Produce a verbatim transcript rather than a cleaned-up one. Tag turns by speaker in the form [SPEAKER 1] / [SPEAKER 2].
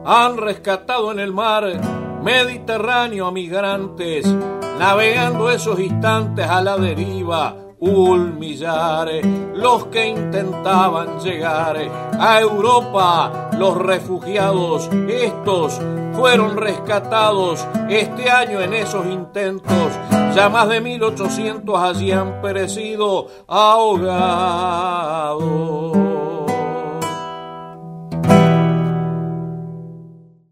[SPEAKER 1] han rescatado en el mar Mediterráneo a migrantes, navegando esos instantes a la deriva, ulmillares, los que intentaban llegar a Europa, los refugiados, estos fueron rescatados este año en esos intentos, ya más de mil ochocientos allí han perecido ahogados.